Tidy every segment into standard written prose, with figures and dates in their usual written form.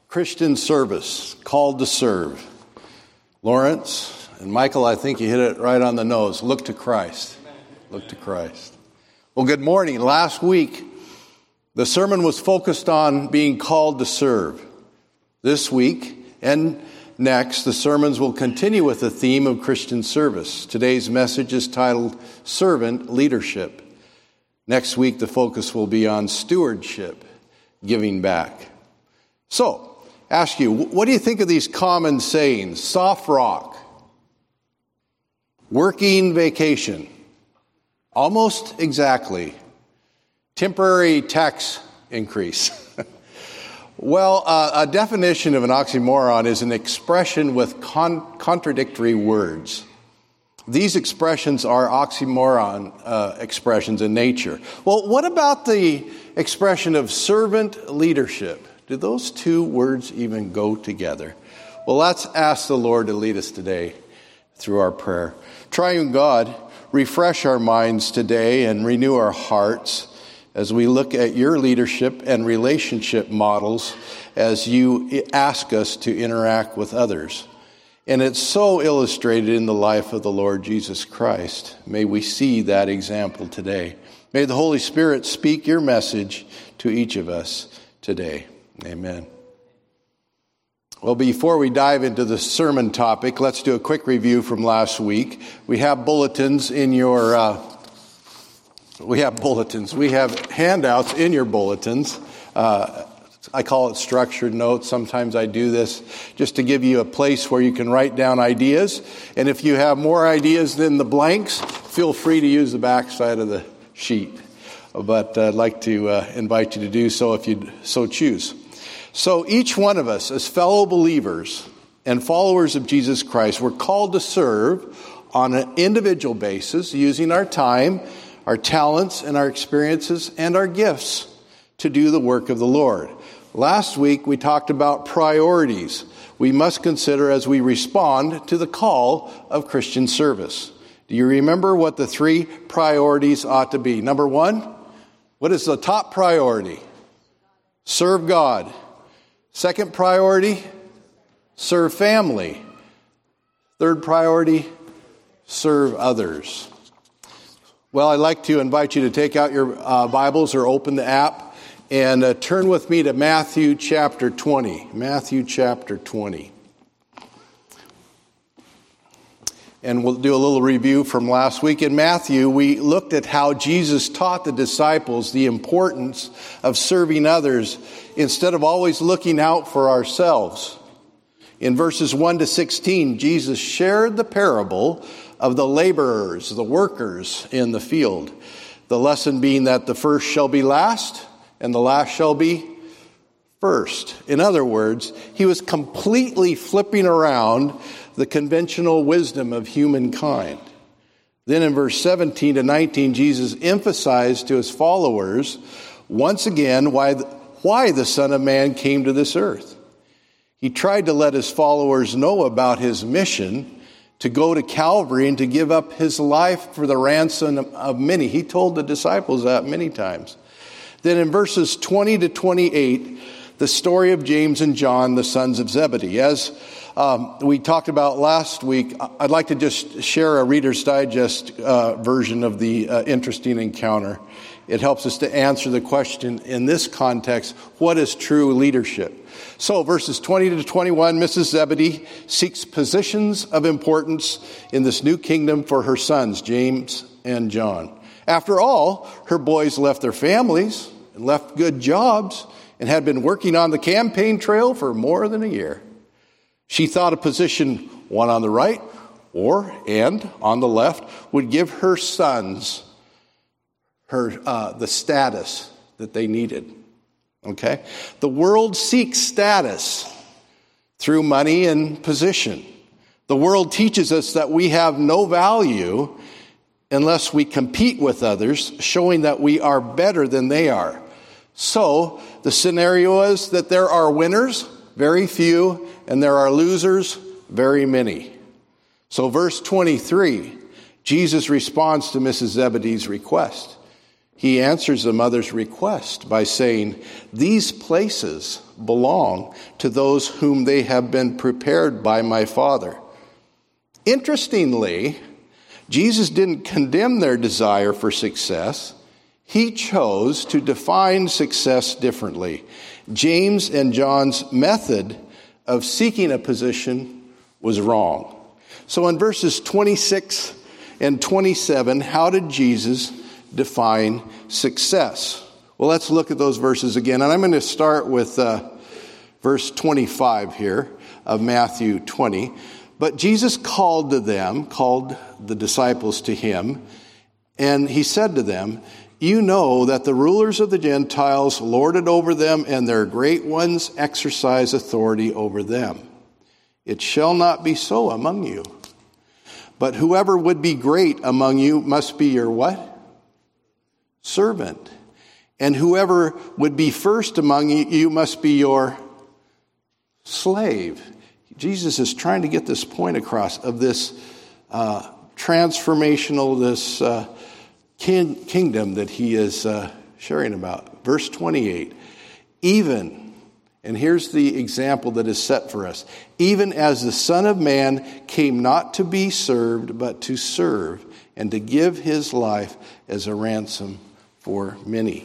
Christian service, called to serve. Lawrence and Michael, I think you hit it right on the nose. Look to Christ. Look to Christ. Well, good morning. Last week, the sermon was focused on being called to serve. This week and next, the sermons will continue with the theme of Christian service. Today's message is titled Servant Leadership. Next week, the focus will be on stewardship, giving back. So, ask you, what do you think of these common sayings? Soft rock, working vacation, almost exactly, temporary tax increase. Well, a definition of an oxymoron is an expression with contradictory words. These expressions are oxymoron expressions in nature. Well, what about the expression of servant leadership? Do those two words even go together? Well, let's ask the Lord to lead us today through our prayer. Triune God, refresh our minds today and renew our hearts as we look at your leadership and relationship models as you ask us to interact with others. And it's so illustrated in the life of the Lord Jesus Christ. May we see that example today. May the Holy Spirit speak your message to each of us today. Amen. Well, before we dive into the sermon topic, let's do a quick review from last week. We have bulletins in your... We have handouts in your bulletins. I call it structured notes. Sometimes I do this just to give you a place where you can write down ideas. And if you have more ideas than the blanks, feel free to use the back side of the sheet. But I'd like to invite you to do so if you so choose. So each one of us, as fellow believers and followers of Jesus Christ, we're called to serve on an individual basis using our time, our talents, and our experiences and our gifts to do the work of the Lord. Last week, we talked about priorities we must consider as we respond to the call of Christian service. Do you remember what the three priorities ought to be? Number one, what is the top priority? Serve God. Second priority, serve family. Third priority, serve others. Well, I'd like to invite you to take out your Bibles or open the app and turn with me to Matthew chapter 20. Matthew chapter 20. And we'll do a little review from last week. In Matthew, we looked at how Jesus taught the disciples the importance of serving others instead of always looking out for ourselves. In verses 1 to 16, Jesus shared the parable of the laborers, the workers in the field. The lesson being that the first shall be last and the last shall be first. In other words, he was completely flipping around the conventional wisdom of humankind. Then in verse 17 to 19, Jesus emphasized to his followers once again why the Son of Man came to this earth. He tried to let his followers know about his mission to go to Calvary and to give up his life for the ransom of many. He told the disciples that many times. Then in verses 20 to 28, the story of James and John, the sons of Zebedee. As we talked about last week, I'd like to just share a Reader's Digest version of the interesting encounter. It helps us to answer the question in this context, what is true leadership? So verses 20 to 21, Mrs. Zebedee seeks positions of importance in this new kingdom for her sons, James and John. After all, her boys left their families and left good jobs and had been working on the campaign trail for more than a year. She thought a position, one on the right and on the left, would give her sons the status that they needed. Okay? The world seeks status through money and position. The world teaches us that we have no value unless we compete with others, showing that we are better than they are. So, the scenario is that there are winners, very few, and there are losers, very many. So, verse 23, Jesus responds to Mrs. Zebedee's request. He answers the mother's request by saying, "These places belong to those whom they have been prepared by my Father. Interestingly, Jesus didn't condemn their desire for success. He chose to define success differently. James and John's method of seeking a position was wrong. So in verses 26 and 27, how did Jesus define success? Well, let's look at those verses again. And I'm going to start with verse 25 here of Matthew 20. But Jesus called the disciples to him, and he said to them, "You know that the rulers of the Gentiles lord it over them, and their great ones exercise authority over them. It shall not be so among you. But whoever would be great among you must be your" what? "Servant. And whoever would be first among you must be your slave." Jesus is trying to get this point across of this transformational, this kingdom that he is sharing about. Verse 28, even, and here's the example that is set for us, "even as the Son of Man came not to be served, but to serve, and to give his life as a ransom for many."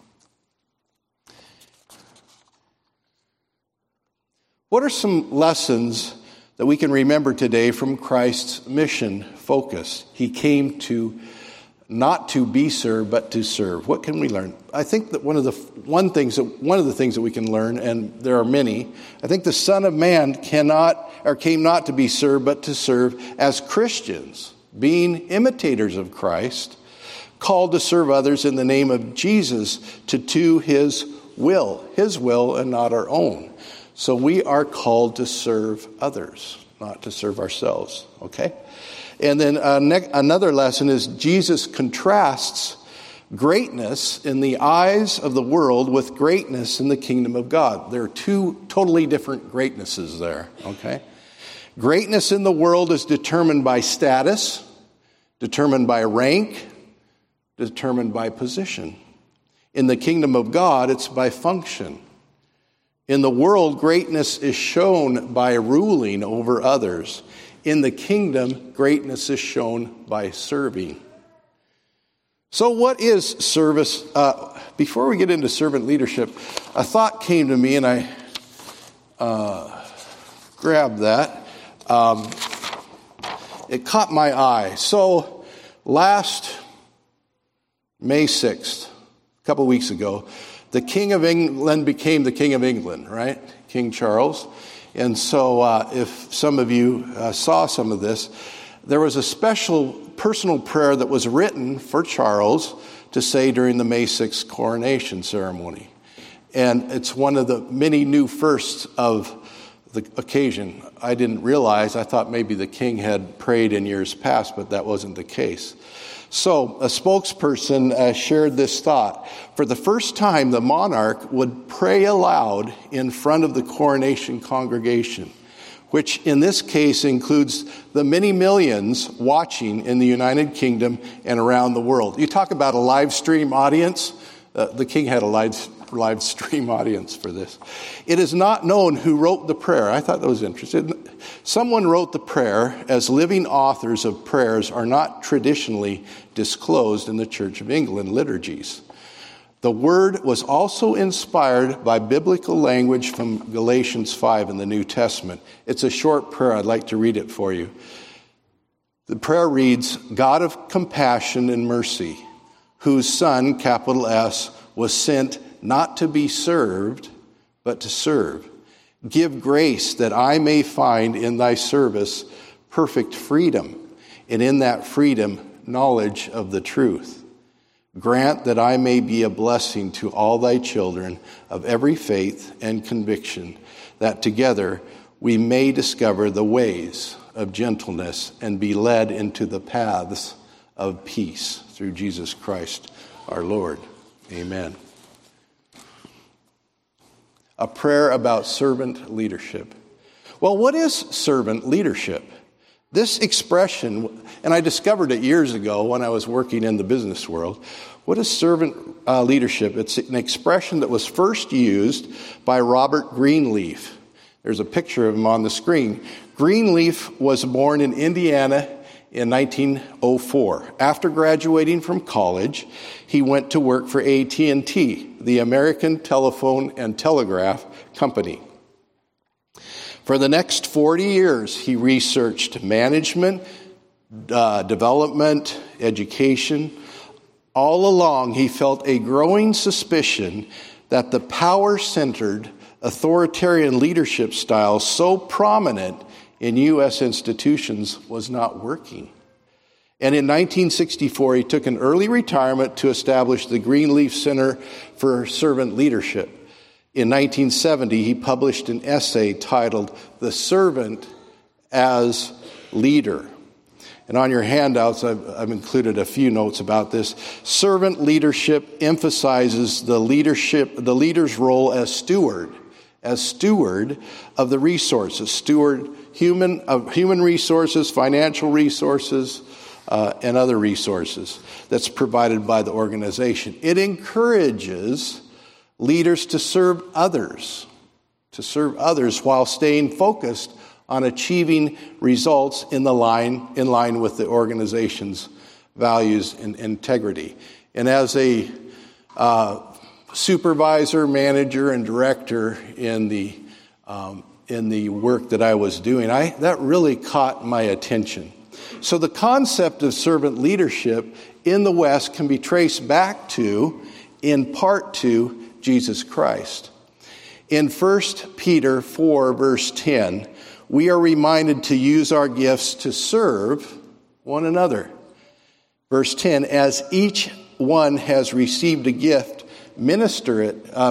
What are some lessons that we can remember today from Christ's mission focus? He came to not to be served, but to serve. What can we learn? I think that one of the things that we can learn, and there are many, I think the Son of Man came not to be served, but to serve. As Christians, being imitators of Christ, called to serve others in the name of Jesus to do his will and not our own. So we are called to serve others, not to serve ourselves, okay? And then another lesson is Jesus contrasts greatness in the eyes of the world with greatness in the kingdom of God. There are two totally different greatnesses there, okay? Greatness in the world is determined by status, determined by rank, determined by position. In the kingdom of God, it's by function. In the world, greatness is shown by ruling over others. In the kingdom, greatness is shown by serving. So what is service? Before we get into servant leadership, a thought came to me, and I grabbed that. It caught my eye. So last May 6th, a couple weeks ago, the King of England became the King of England, right? King Charles. And so if some of you saw some of this, there was a special personal prayer that was written for Charles to say during the May 6th coronation ceremony. And it's one of the many new firsts of the occasion. I didn't realize, I thought maybe the king had prayed in years past, but that wasn't the case. So a spokesperson shared this thought. For the first time, the monarch would pray aloud in front of the coronation congregation, which in this case includes the many millions watching in the United Kingdom and around the world. You talk about a live stream audience. The king had a live stream audience for this. It is not known who wrote the prayer. I thought that was interesting. Someone wrote the prayer, as living authors of prayers are not traditionally disclosed in the Church of England liturgies. The word was also inspired by biblical language from Galatians 5 in the New Testament. It's a short prayer. I'd like to read it for you. The prayer reads, "God of compassion and mercy, whose Son, capital S, was sent not to be served, but to serve. Give grace that I may find in thy service perfect freedom, and in that freedom knowledge of the truth. Grant that I may be a blessing to all thy children of every faith and conviction, that together we may discover the ways of gentleness and be led into the paths of peace through Jesus Christ our Lord. Amen." A prayer about servant leadership. Well, what is servant leadership? This expression, and I discovered it years ago when I was working in the business world, what is servant leadership? It's an expression that was first used by Robert Greenleaf. There's a picture of him on the screen. Greenleaf was born in Indiana in 1904. After graduating from college, he went to work for AT&T, the American Telephone and Telegraph Company. For the next 40 years, he researched management, development, education. All along, he felt a growing suspicion that the power-centered, authoritarian leadership style so prominent in U.S. institutions was not working. And in 1964, he took an early retirement to establish the Greenleaf Center for Servant Leadership. In 1970, he published an essay titled "The Servant as Leader." And on your handouts, I've included a few notes about this. Servant leadership emphasizes the leader's role as steward of the resources, steward of human resources, financial resources, and other resources that's provided by the organization. It encourages leaders to serve others while staying focused on achieving results in line with the organization's values and integrity. And as a supervisor, manager, and director in the work that I was doing, that really caught my attention. So the concept of servant leadership in the West can be traced back in part to Jesus Christ. In 1 Peter 4, verse 10, we are reminded to use our gifts to serve one another. Verse 10, as each one has received a gift, minister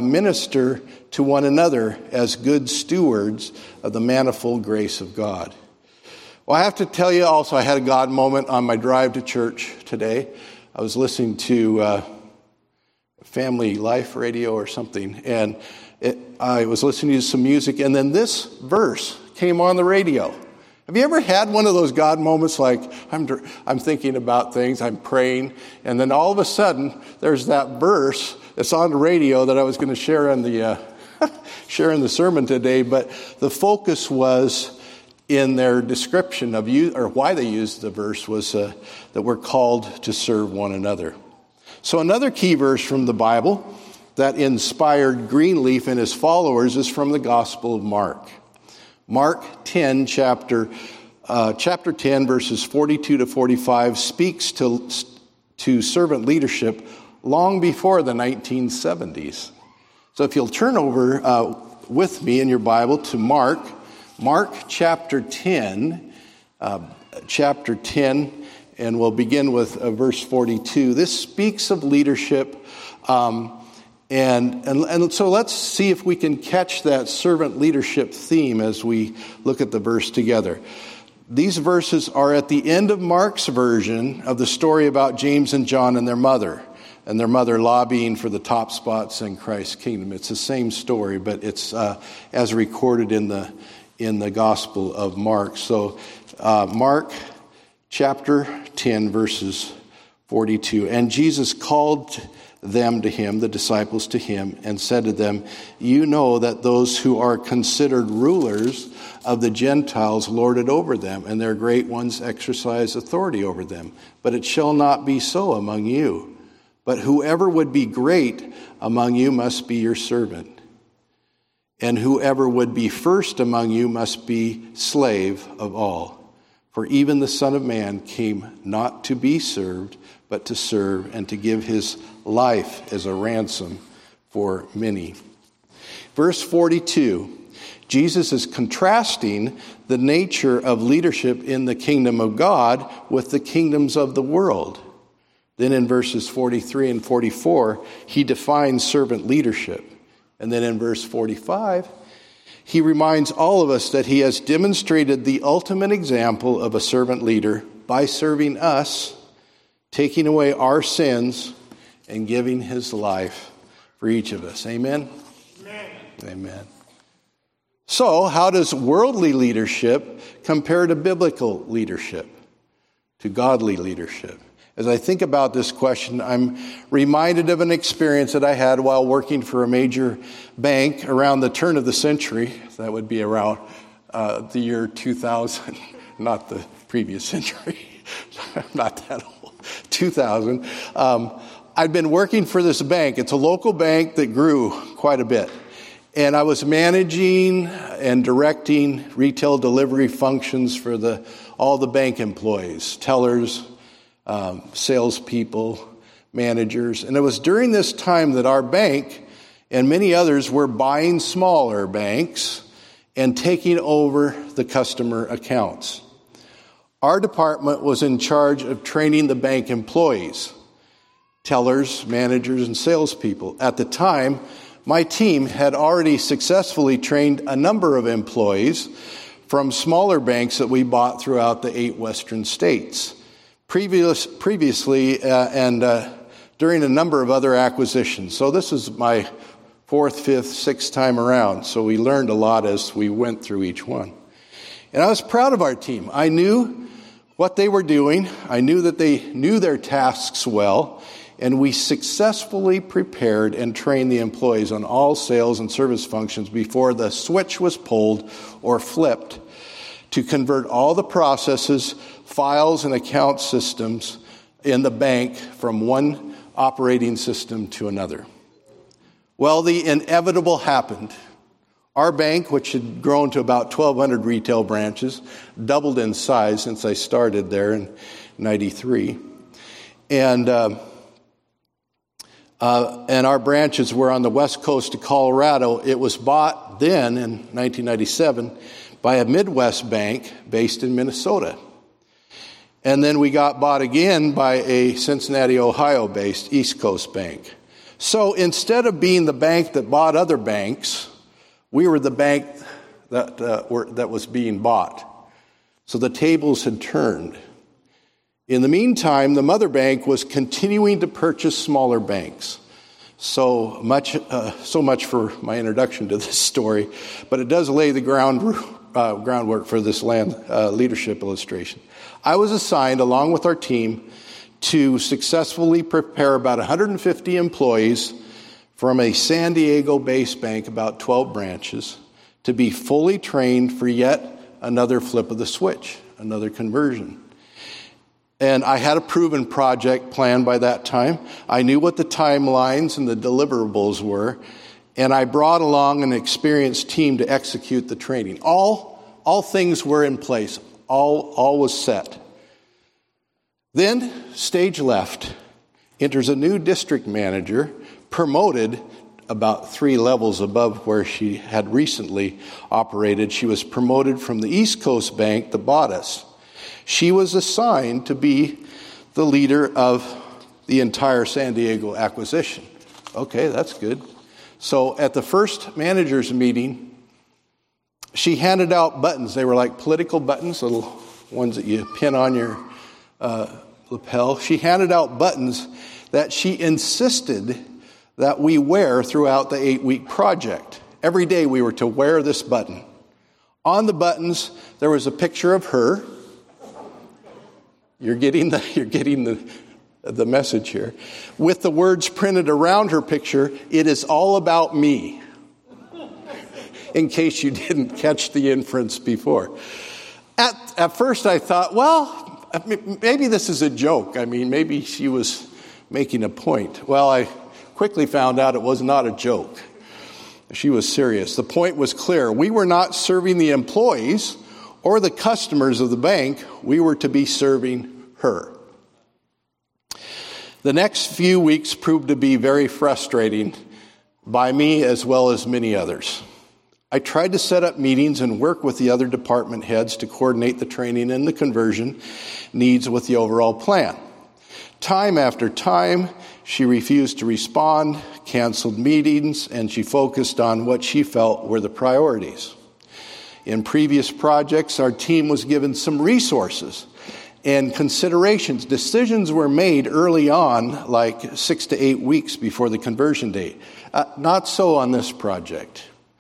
to one another as good stewards of the manifold grace of God. Well, I have to tell you also, I had a God moment on my drive to church today. I was listening to Family Life Radio or something, and I was listening to some music, and then this verse came on the radio. Have you ever had one of those God moments, like I'm thinking about things, I'm praying, and then all of a sudden there's that verse that's on the radio that I was going to share in the sermon today, but the focus was in their description of why they used the verse was that we're called to serve one another. So another key verse from the Bible that inspired Greenleaf and his followers is from the Gospel of Mark. Mark 10, chapter 10, verses 42 to 45, speaks to servant leadership long before the 1970s. So if you'll turn over with me in your Bible to Mark chapter 10, and we'll begin with verse 42. This speaks of leadership, and so let's see if we can catch that servant leadership theme as we look at the verse together. These verses are at the end of Mark's version of the story about James and John and their mother lobbying for the top spots in Christ's kingdom. It's the same story, but it's as recorded in the Gospel of Mark. So Mark chapter 10, verses 42. And Jesus called them to him, the disciples to him, and said to them, you know that those who are considered rulers of the Gentiles lord it over them, and their great ones exercise authority over them. But it shall not be so among you. But whoever would be great among you must be your servant. And whoever would be first among you must be slave of all. For even the Son of Man came not to be served, but to serve and to give his life as a ransom for many. Verse 42, Jesus is contrasting the nature of leadership in the kingdom of God with the kingdoms of the world. Then in verses 43 and 44, he defines servant leadership. And then in verse 45, he reminds all of us that he has demonstrated the ultimate example of a servant leader by serving us, taking away our sins, and giving his life for each of us. Amen? Amen. Amen. So, how does worldly leadership compare to biblical leadership, to godly leadership? As I think about this question, I'm reminded of an experience that I had while working for a major bank around the turn of the century. That would be around the year 2000, not the previous century. I'm not that old. 2000. I'd been working for this bank. It's a local bank that grew quite a bit. And I was managing and directing retail delivery functions for all the bank employees, tellers, salespeople, managers. And it was during this time that our bank and many others were buying smaller banks and taking over the customer accounts. Our department was in charge of training the bank employees, tellers, managers, and salespeople. At the time, my team had already successfully trained a number of employees from smaller banks that we bought throughout the 8 western states. Previously, during a number of other acquisitions. So this is my 4th, 5th, 6th time around. So we learned a lot as we went through each one. And I was proud of our team. I knew what they were doing. I knew that they knew their tasks well. And we successfully prepared and trained the employees on all sales and service functions before the switch was pulled or flipped to convert all the processes, files, and account systems in the bank from one operating system to another. Well, the inevitable happened. Our bank, which had grown to about 1,200 retail branches, doubled in size since I started there in 93. And our branches were on the west coast of Colorado. It was bought then, in 1997, by a Midwest bank based in Minnesota. And then we got bought again by a Cincinnati, Ohio-based East Coast bank. So instead of being the bank that bought other banks, we were the bank that was being bought. So the tables had turned. In the meantime, the mother bank was continuing to purchase smaller banks. So much for my introduction to this story, but it does lay the groundwork for this leadership illustration. I was assigned, along with our team, to successfully prepare about 150 employees from a San Diego-based bank, about 12 branches, to be fully trained for yet another flip of the switch, another conversion. And I had a proven project planned by that time. I knew what the timelines and the deliverables were, and I brought along an experienced team to execute the training. All things were in place. All was set. Then, stage left, enters a new district manager, promoted about 3 levels above where she had recently operated. She was promoted from the East Coast bank that bought us. She was assigned to be the leader of the entire San Diego acquisition. Okay, that's good. So at the first managers meeting, she handed out buttons. They were like political buttons, little ones that you pin on your lapel. She handed out buttons that she insisted that we wear throughout the 8-week project. Every day we were to wear this button. On the buttons, there was a picture of her. You're getting the message here. With the words printed around her picture, "It is all about me." In case you didn't catch the inference before. At first I thought, well, maybe this is a joke. I mean, maybe she was making a point. Well, I quickly found out it was not a joke. She was serious. The point was clear. We were not serving the employees or the customers of the bank. We were to be serving her. The next few weeks proved to be very frustrating by me as well as many others. I tried to set up meetings and work with the other department heads to coordinate the training and the conversion needs with the overall plan. Time after time, she refused to respond, canceled meetings, and she focused on what she felt were the priorities. In previous projects, our team was given some resources and considerations. Decisions were made early on, like 6 to 8 weeks before the conversion date. Not so on this project.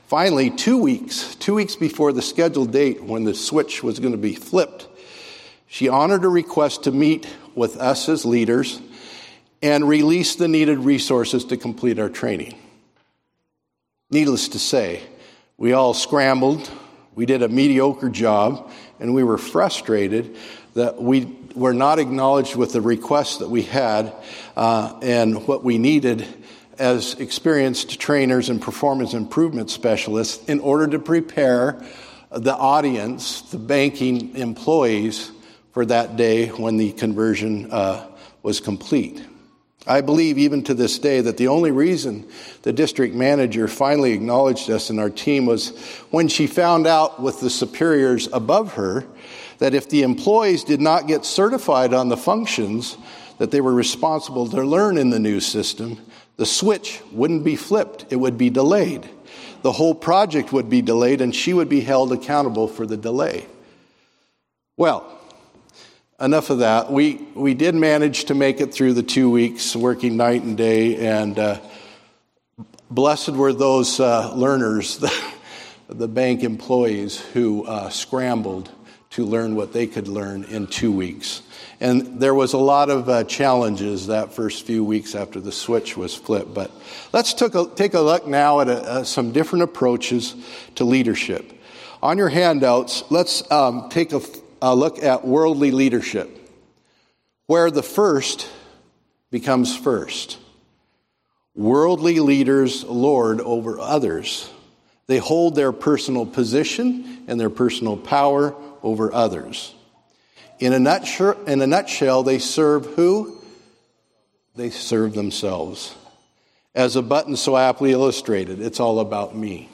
Finally, 2 weeks before the scheduled date when the switch was going to be flipped, she honored a request to meet with us as leaders and release the needed resources to complete our training. Needless to say, we all scrambled, we did a mediocre job, and we were frustrated that we were not acknowledged with the requests that we had and what we needed as experienced trainers and performance improvement specialists in order to prepare the audience, the banking employees, for that day when the conversion was complete. I believe even to this day that the only reason the district manager finally acknowledged us and our team was when she found out with the superiors above her that if the employees did not get certified on the functions that they were responsible to learn in the new system, the switch wouldn't be flipped. It would be delayed. The whole project would be delayed, and she would be held accountable for the delay. Well, enough of that. We did manage to make it through the 2 weeks, working night and day, and blessed were those learners, the bank employees who scrambled to learn what they could learn in 2 weeks. And there was a lot of challenges that first few weeks after the switch was flipped. But let's take a look now at some different approaches to leadership. On your handouts, let's take a look at worldly leadership, where the first becomes first. Worldly leaders lord over others. They hold their personal position and their personal power over others. In a nutshell, they serve who? They serve themselves. As a button so aptly illustrated, it's all about me.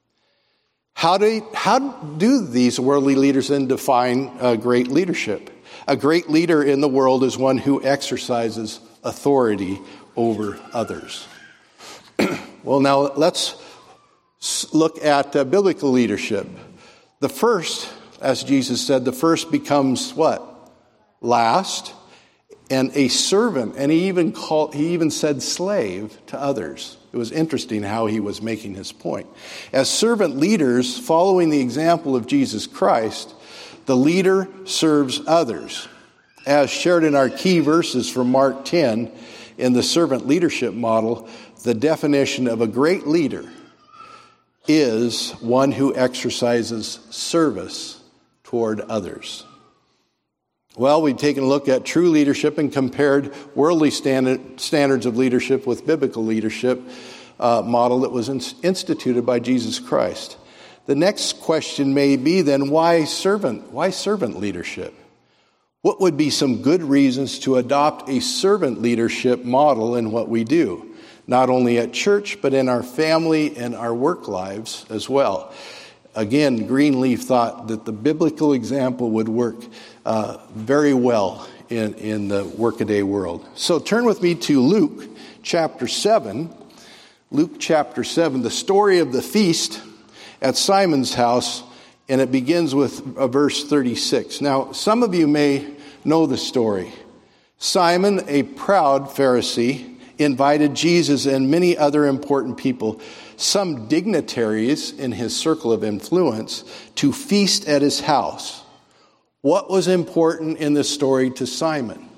How do these worldly leaders then define great leadership? A great leader in the world is one who exercises authority over others. Well, now let's look at biblical leadership. The first, as Jesus said, the first becomes what? Last, and a servant, and he even said slave to others. It was interesting how he was making his point. As servant leaders, following the example of Jesus Christ, the leader serves others. As shared in our key verses from Mark 10, in the servant leadership model, the definition of a great leader is one who exercises service toward others. Well, we've taken a look at true leadership and compared worldly standards of leadership with biblical leadership model that was instituted by Jesus Christ. The next question may be then, why servant leadership? What would be some good reasons to adopt a servant leadership model in what we do, not only at church, but in our family and our work lives as well? Again, Greenleaf thought that the biblical example would work very well in the workaday world. So turn with me to Luke chapter 7. Luke chapter 7, the story of the feast at Simon's house, and it begins with verse 36. Now, some of you may know the story. Simon, a proud Pharisee, invited Jesus and many other important people, some dignitaries in his circle of influence, to feast at his house. What was important in this story to Simon?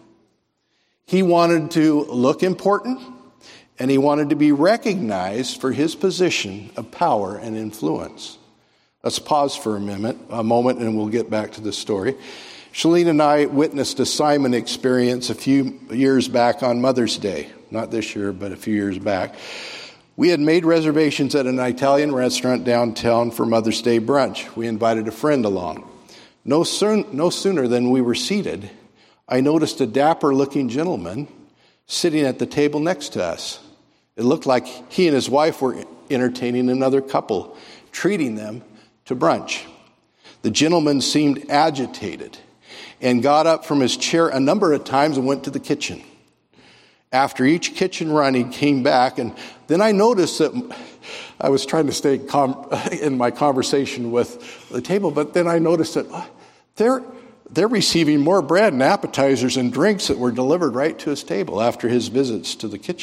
He wanted to look important, and he wanted to be recognized for his position of power and influence. Let's pause for a moment, and we'll get back to the story. Shalene and I witnessed a Simon experience a few years back on Mother's Day. Not this year, but a few years back. We had made reservations at an Italian restaurant downtown for Mother's Day brunch. We invited a friend along. No sooner than we were seated, I noticed a dapper-looking gentleman sitting at the table next to us. It looked like he and his wife were entertaining another couple, treating them to brunch. The gentleman seemed agitated and got up from his chair a number of times and went to the kitchen. After each kitchen run, he came back, and then I noticed that I was trying to stay calm in my conversation with the table, but then I noticed that they're receiving more bread and appetizers and drinks that were delivered right to his table after his visits to the kitchen.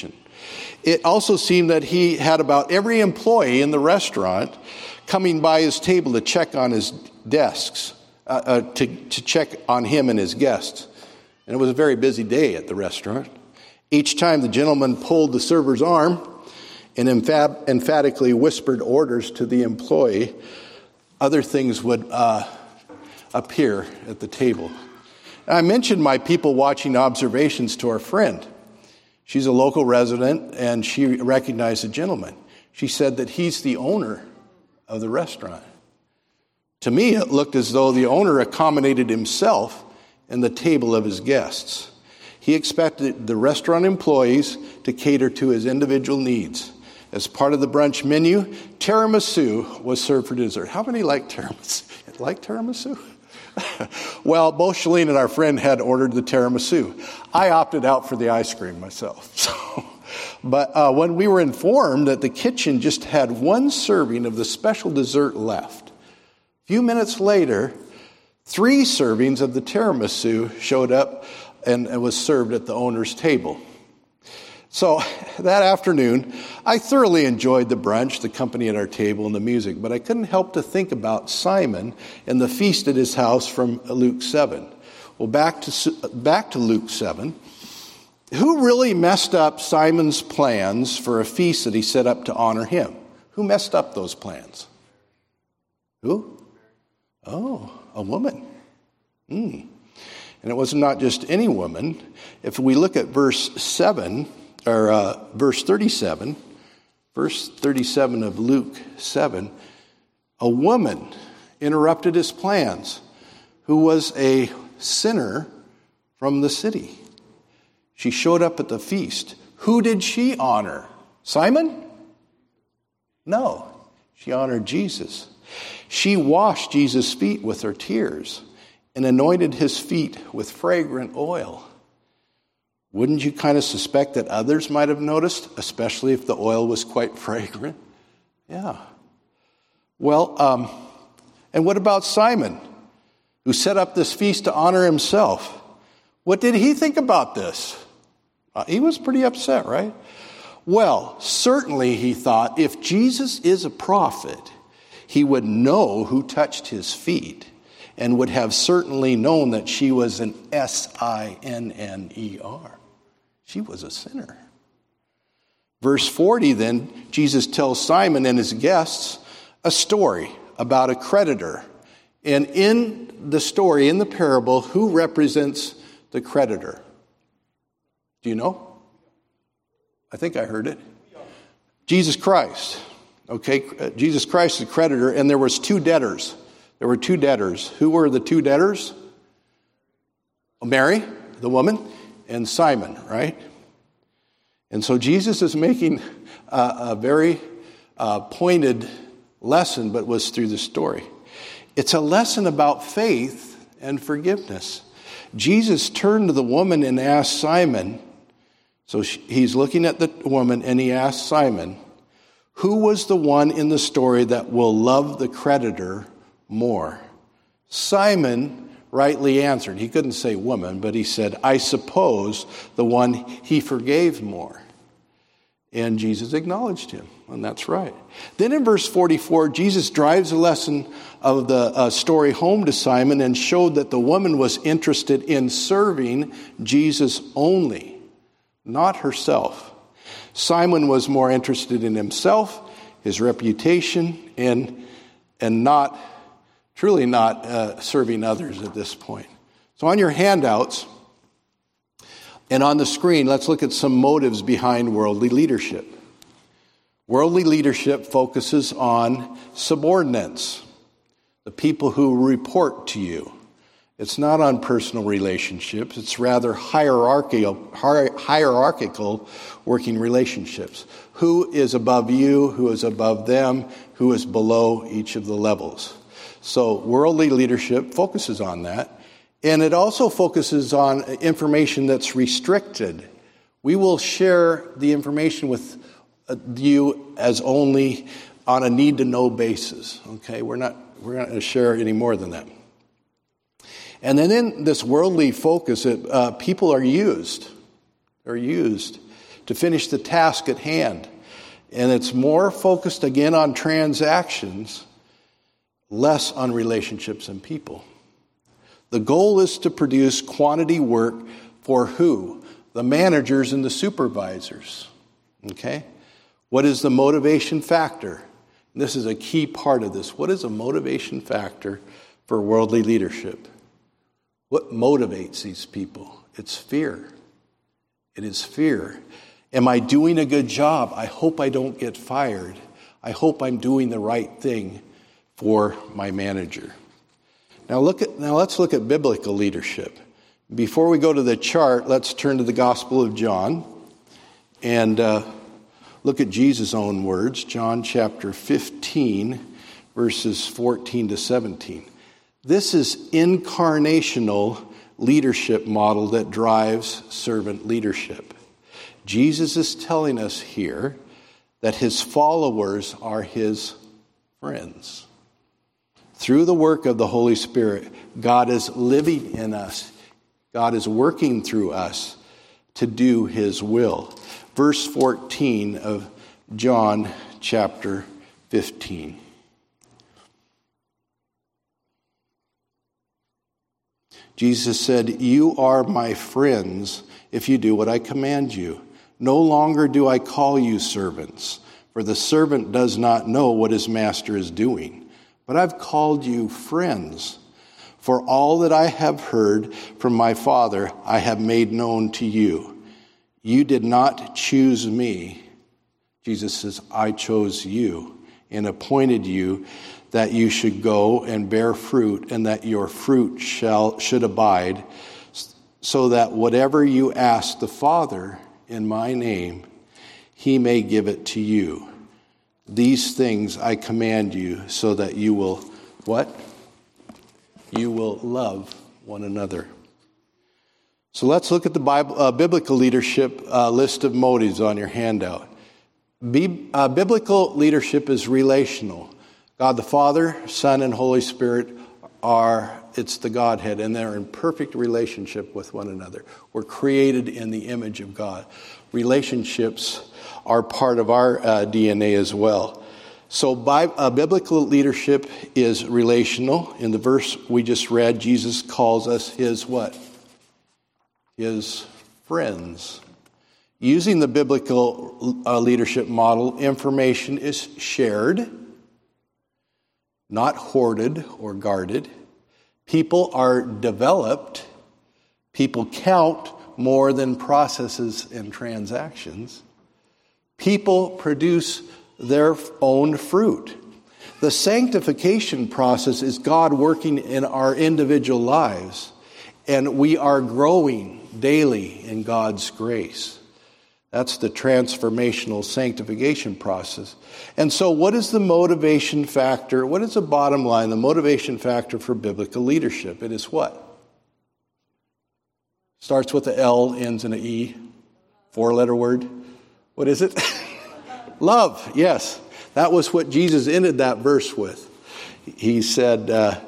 It also seemed that he had about every employee in the restaurant coming by his table to check on his desks, to check on him and his guests. And it was a very busy day at the restaurant. Each time the gentleman pulled the server's arm and emphatically whispered orders to the employee, other things would appear at the table. I mentioned my people watching observations to our friend. She's a local resident, and she recognized the gentleman. She said that he's the owner of the restaurant. To me, it looked as though the owner accommodated himself and the table of his guests. He expected the restaurant employees to cater to his individual needs. As part of the brunch menu, tiramisu was served for dessert. How many like tiramisu? Like tiramisu? Well, both Shalene and our friend had ordered the tiramisu. I opted out for the ice cream myself. But when we were informed that the kitchen just had one serving of the special dessert left, a few minutes later, 3 servings of the tiramisu showed up and was served at the owner's table. So that afternoon, I thoroughly enjoyed the brunch, the company at our table, and the music, but I couldn't help to think about Simon and the feast at his house from Luke 7. Well, back to Luke 7. Who really messed up Simon's plans for a feast that he set up to honor him? Who messed up those plans? Who? Oh, a woman. And it was not just any woman. If we look at verse 37 of Luke 7, a woman interrupted his plans who was a sinner from the city. She showed up at the feast. Who did she honor? Simon? No, she honored Jesus. She washed Jesus' feet with her tears and anointed his feet with fragrant oil. Wouldn't you kind of suspect that others might have noticed, especially if the oil was quite fragrant? Yeah. Well, and what about Simon, who set up this feast to honor himself? What did he think about this? He was pretty upset, right? Well, certainly he thought if Jesus is a prophet, he would know who touched his feet and would have certainly known that she was an sinner. She was a sinner. Verse 40 then, Jesus tells Simon and his guests a story about a creditor. And in the story, in the parable, who represents the creditor? Do you know? I think I heard it. Jesus Christ. Okay, Jesus Christ is the creditor, and there was 2 debtors. There were 2 debtors. Who were the 2 debtors? Mary, the woman, and Simon, right? And so Jesus is making a very pointed lesson, but was through the story. It's a lesson about faith and forgiveness. Jesus turned to the woman and asked Simon, so he's looking at the woman and he asked Simon, who was the one in the story that will love the creditor more? Simon rightly answered. He couldn't say woman, but he said, I suppose the one he forgave more. And Jesus acknowledged him, and that's right. Then in verse 44, Jesus drives the lesson of the story home to Simon and showed that the woman was interested in serving Jesus only, not herself. Simon was more interested in himself, his reputation, and truly not serving others at this point. So on your handouts and on the screen, let's look at some motives behind worldly leadership. Worldly leadership focuses on subordinates, the people who report to you. It's not on personal relationships. It's rather hierarchical working relationships. Who is above you? Who is above them? Who is below each of the levels? So worldly leadership focuses on that. And it also focuses on information that's restricted. We will share the information with you as only on a need-to-know basis. Okay, we're not going to share any more than that. And then in this worldly focus, people are used. They're used to finish the task at hand. And it's more focused again on transactions, less on relationships and people. The goal is to produce quantity work for who? The managers and the supervisors. Okay? What is the motivation factor? And this is a key part of this. What is a motivation factor for worldly leadership? What motivates these people? It's fear. It is fear. Am I doing a good job? I hope I don't get fired. I hope I'm doing the right thing for my manager. Now let's look at biblical leadership. Before we go to the chart, let's turn to the Gospel of John and look at Jesus' own words. John chapter 15, verses 14 to 17. This is incarnational leadership model that drives servant leadership. Jesus is telling us here that his followers are his friends. Through the work of the Holy Spirit, God is living in us. God is working through us to do his will. Verse 14 of John chapter 15. Jesus said, "You are my friends if you do what I command you. No longer do I call you servants, for the servant does not know what his master is doing. But I've called you friends, for all that I have heard from my Father I have made known to you. You did not choose me." Jesus says, "I chose you and appointed you that you should go and bear fruit, and that your fruit should abide, so that whatever you ask the Father in my name, he may give it to you. These things I command you, so that you will," what? "You will love one another." So let's look at the biblical leadership list of motives on your handout. Biblical leadership is relational. God the Father, Son, and Holy Spirit it's the Godhead, and they're in perfect relationship with one another. We're created in the image of God. Relationships are part of our DNA as well. So biblical leadership is relational. In the verse we just read, Jesus calls us his what? His friends. Using the biblical leadership model, information is shared, not hoarded or guarded. People are developed. People count more than processes and transactions. People produce their own fruit. The sanctification process is God working in our individual lives, and we are growing daily in God's grace. That's the transformational sanctification process. And so what is the motivation factor? What is the bottom line, the motivation factor for biblical leadership? It is what? Starts with a L, ends in an E, 4-letter word. What is it? Love, yes. That was what Jesus ended that verse with. He said that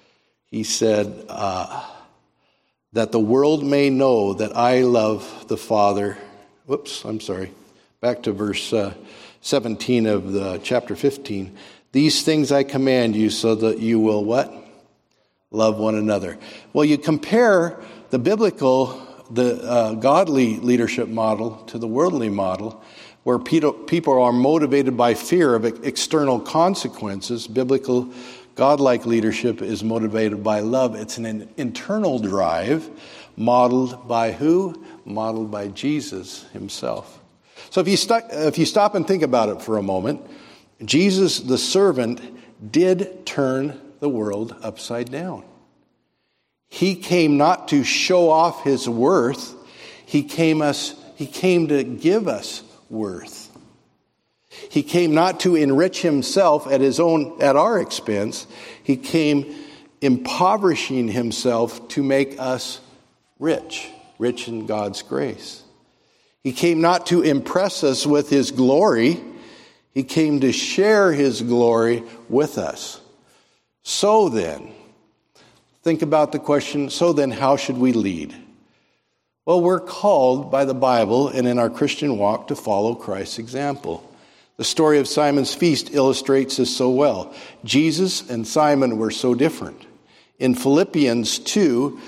the world may know that I love the Father. Back to verse 17 of the chapter 15. These things I command you so that you will what? Love one another. Well, you compare the biblical, godly leadership model to the worldly model, where people are motivated by fear of external consequences. Biblical, godlike leadership is motivated by love. It's an internal drive modeled by who? Modeled by Jesus himself. So if you stop and think about it for a moment, Jesus, the servant, did turn the world upside down. He came not to show off his worth. He came to give us worth. He came not to enrich himself at our expense. He came impoverishing himself to make us rich in God's grace. He came not to impress us with his glory. He came to share his glory with us. So then, think about the question, so then how should we lead? Well, we're called by the Bible and in our Christian walk to follow Christ's example. The story of Simon's feast illustrates this so well. Jesus and Simon were so different. In Philippians 2,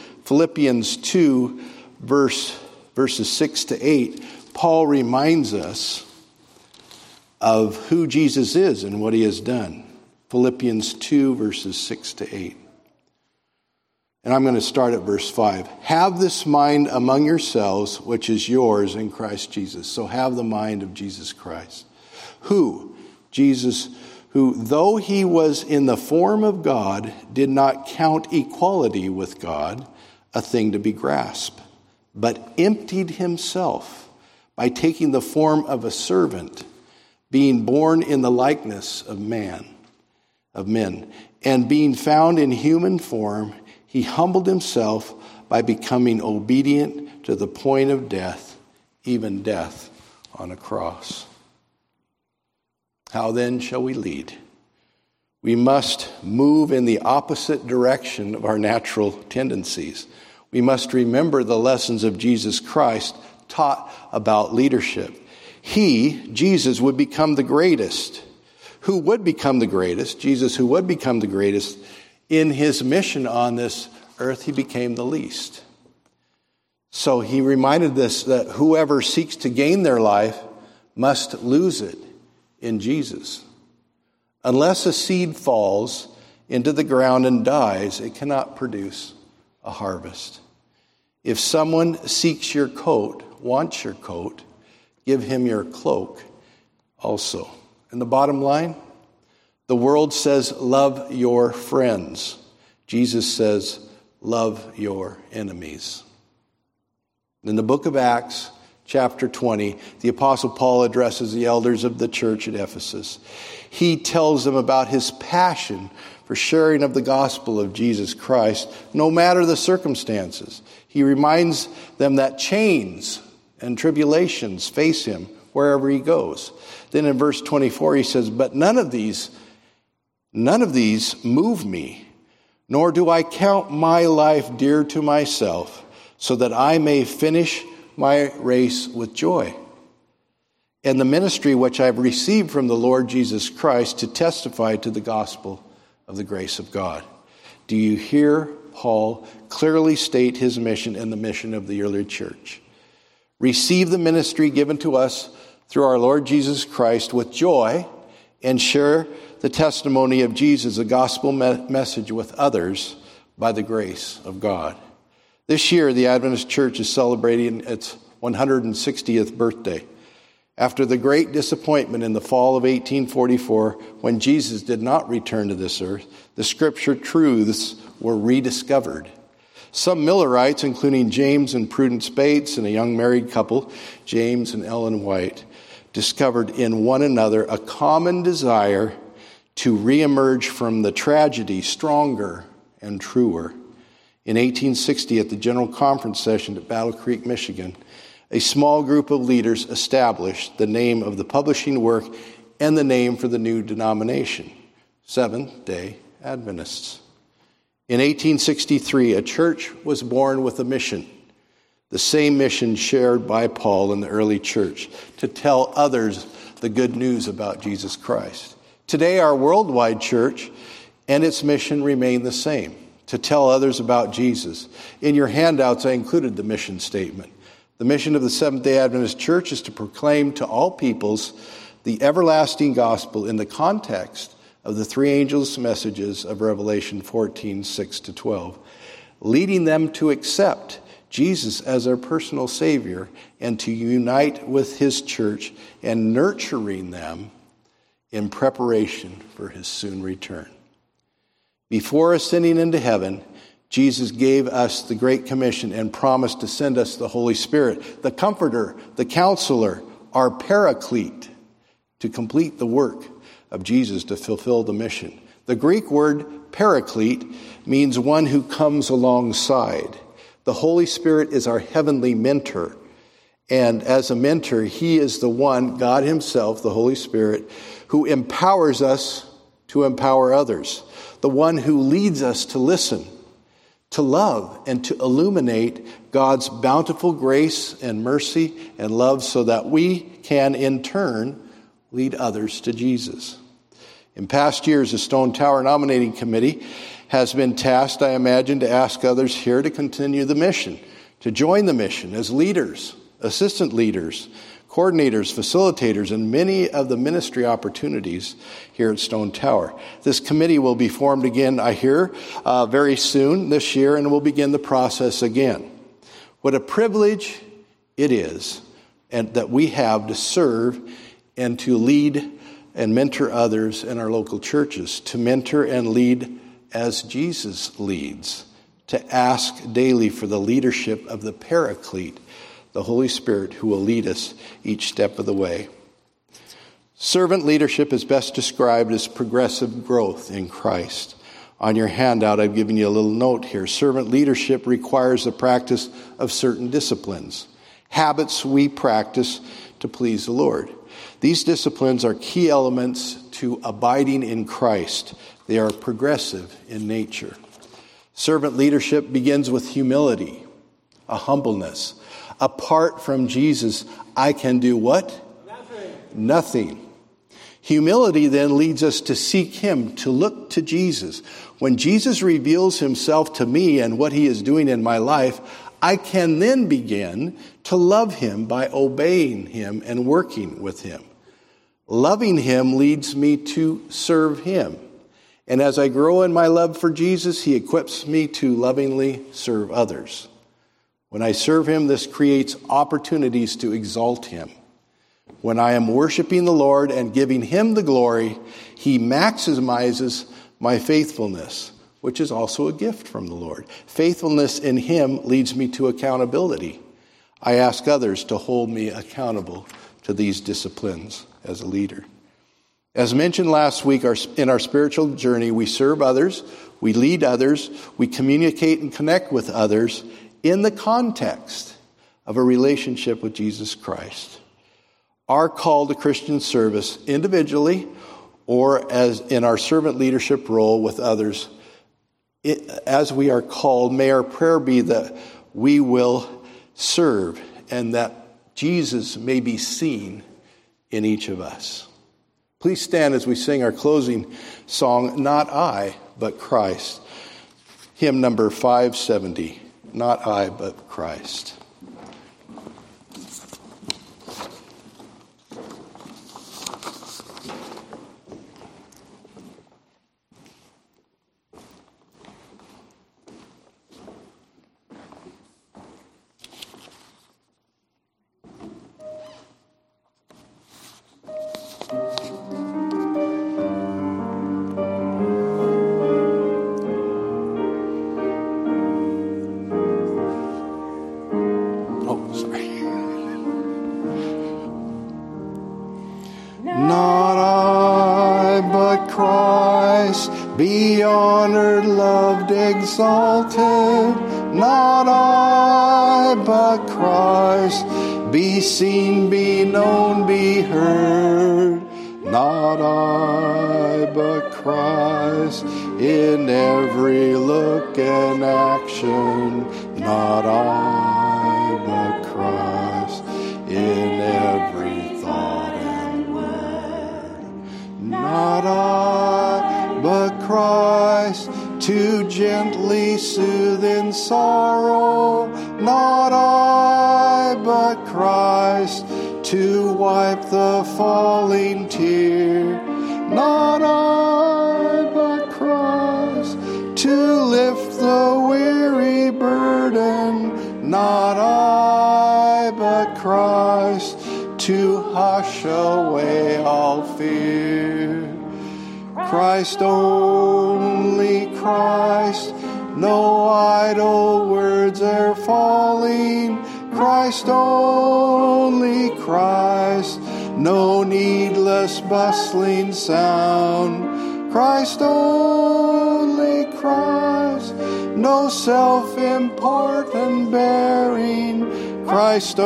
verses 6 to 8, Paul reminds us of who Jesus is and what he has done. Philippians 2, verses 6 to 8. And I'm going to start at verse 5. Have this mind among yourselves, which is yours in Christ Jesus. So have the mind of Jesus Christ. Jesus, who, though he was in the form of God, did not count equality with God a thing to be grasped, but emptied himself by taking the form of a servant, being born in the likeness of men. And being found in human form, he humbled himself by becoming obedient to the point of death, even death on a cross. How then shall we lead? We must move in the opposite direction of our natural tendencies. We must remember the lessons of Jesus Christ taught about leadership. He, Jesus, would become the greatest. Who would become the greatest? Jesus, who would become the greatest. In his mission on this earth, he became the least. So he reminded us that whoever seeks to gain their life must lose it in Jesus. Unless a seed falls into the ground and dies, it cannot produce a harvest. If someone seeks your coat, wants your coat, give him your cloak also. And the bottom line, the world says, love your friends. Jesus says, love your enemies. In the book of Acts, chapter 20, the Apostle Paul addresses the elders of the church at Ephesus. He tells them about his passion for sharing of the gospel of Jesus Christ, no matter the circumstances. He reminds them that chains and tribulations face him wherever he goes. Then in verse 24 he says, but none of these move me, nor do I count my life dear to myself, so that I may finish my race with joy, and the ministry which I have received from the Lord Jesus Christ to testify to the gospel of the grace of God. Do you hear Paul clearly state his mission and the mission of the early church? Receive the ministry given to us through our Lord Jesus Christ with joy, and share the testimony of Jesus, the gospel message, with others by the grace of God. This year, the Adventist Church is celebrating its 160th birthday. After the great disappointment in the fall of 1844, when Jesus did not return to this earth, the scripture truths were rediscovered. Some Millerites, including James and Prudence Bates and a young married couple, James and Ellen White, discovered in one another a common desire to reemerge from the tragedy stronger and truer. In 1860, at the General Conference session at Battle Creek, Michigan, a small group of leaders established the name of the publishing work and the name for the new denomination, Seventh-day Adventists. In 1863, a church was born with a mission, the same mission shared by Paul in the early church, to tell others the good news about Jesus Christ. Today, our worldwide church and its mission remain the same, to tell others about Jesus. In your handouts, I included the mission statement. The mission of the Seventh-day Adventist Church is to proclaim to all peoples the everlasting gospel in the context of the three angels' messages of Revelation 14, 6-12, leading them to accept Jesus as their personal Savior and to unite with his church, and nurturing them in preparation for his soon return. Before ascending into heaven, Jesus gave us the Great Commission and promised to send us the Holy Spirit, the Comforter, the Counselor, our Paraclete, to complete the work of Jesus to fulfill the mission. The Greek word Paraclete means one who comes alongside. The Holy Spirit is our heavenly mentor. And as a mentor, he is the one, God himself, the Holy Spirit, who empowers us to empower others. The one who leads us to listen, to love and to illuminate God's bountiful grace and mercy and love so that we can in turn lead others to Jesus. In past years, the Stone Tower Nominating Committee has been tasked, I imagine, to ask others here to continue the mission, to join the mission as leaders, assistant leaders, coordinators, facilitators, and many of the ministry opportunities here at Stone Tower. This committee will be formed again, I hear, very soon this year, and will begin the process again. What a privilege it is and that we have to serve and to lead and mentor others in our local churches, to mentor and lead as Jesus leads, to ask daily for the leadership of the Paraclete, the Holy Spirit, who will lead us each step of the way. Servant leadership is best described as progressive growth in Christ. On your handout, I've given you a little note here. Servant leadership requires the practice of certain disciplines, habits we practice to please the Lord. These disciplines are key elements to abiding in Christ. They are progressive in nature. Servant leadership begins with humility, a humbleness. Apart from Jesus, I can do what? Nothing. Humility then leads us to seek Him, to look to Jesus. When Jesus reveals Himself to me and what He is doing in my life, I can then begin to love Him by obeying Him and working with Him. Loving Him leads me to serve Him. And as I grow in my love for Jesus, He equips me to lovingly serve others. When I serve Him, this creates opportunities to exalt Him. When I am worshiping the Lord and giving Him the glory, He maximizes my faithfulness, which is also a gift from the Lord. Faithfulness in Him leads me to accountability. I ask others to hold me accountable to these disciplines as a leader. As mentioned last week, in our spiritual journey, we serve others, we lead others, we communicate and connect with others in the context of a relationship with Jesus Christ. Our call to Christian service, individually or as in our servant leadership role with others, as we are called, may our prayer be that we will serve and that Jesus may be seen in each of us. Please stand as we sing our closing song, Not I, but Christ. Hymn number 570, Not I, but Christ. Be honored, loved, exalted, not I, but Christ. Be seen, be known, be heard, not I, but Christ. In every look and action, not I, but Christ. In every thought and word, not I, but Christ, to gently soothe in sorrow, not I, but Christ, to wipe the falling tear, not I, but Christ, to lift the weary burden, not I, but Christ, to hush away all fear. Christ, only Christ, no idle words are falling. Christ, only Christ, no needless bustling sound. Christ, only Christ, no self-important bearing. Christ,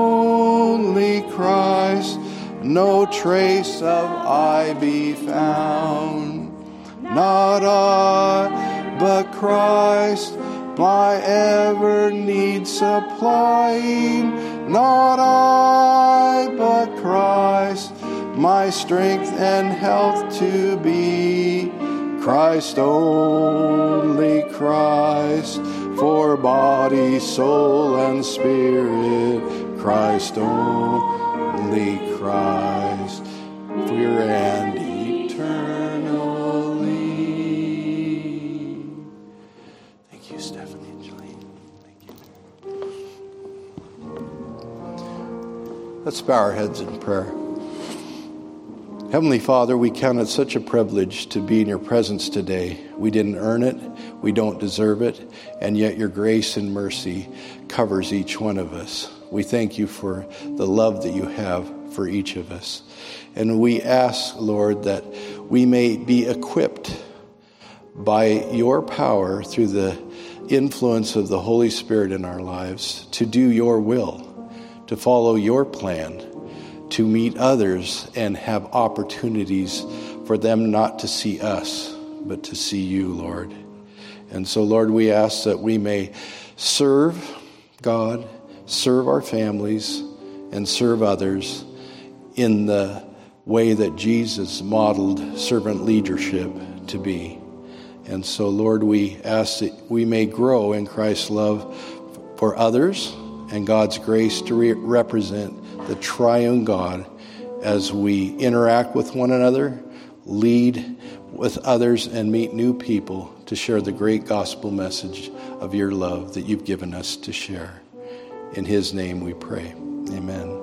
only Christ, no trace of I be found. Not I, but Christ, my ever need supplying. Not I, but Christ, my strength and health to be. Christ, only Christ, for body, soul, and spirit. Christ, only Christ, pure and eternally. Thank you, Stephanie and Jolene. Thank you. Let's bow our heads in prayer. Heavenly Father, we count it such a privilege to be in your presence today. We didn't earn it, we don't deserve it, and yet your grace and mercy covers each one of us. We thank you for the love that you have for each of us. And we ask, Lord, that we may be equipped by your power through the influence of the Holy Spirit in our lives to do your will, to follow your plan, to meet others and have opportunities for them not to see us, but to see you, Lord. And so, Lord, we ask that we may serve God, serve our families, and serve others in the way that Jesus modeled servant leadership to be. And so, Lord, we ask that we may grow in Christ's love for others and God's grace to represent the triune God as we interact with one another, lead with others, and meet new people to share the great gospel message of your love that you've given us to share. In his name we pray. Amen.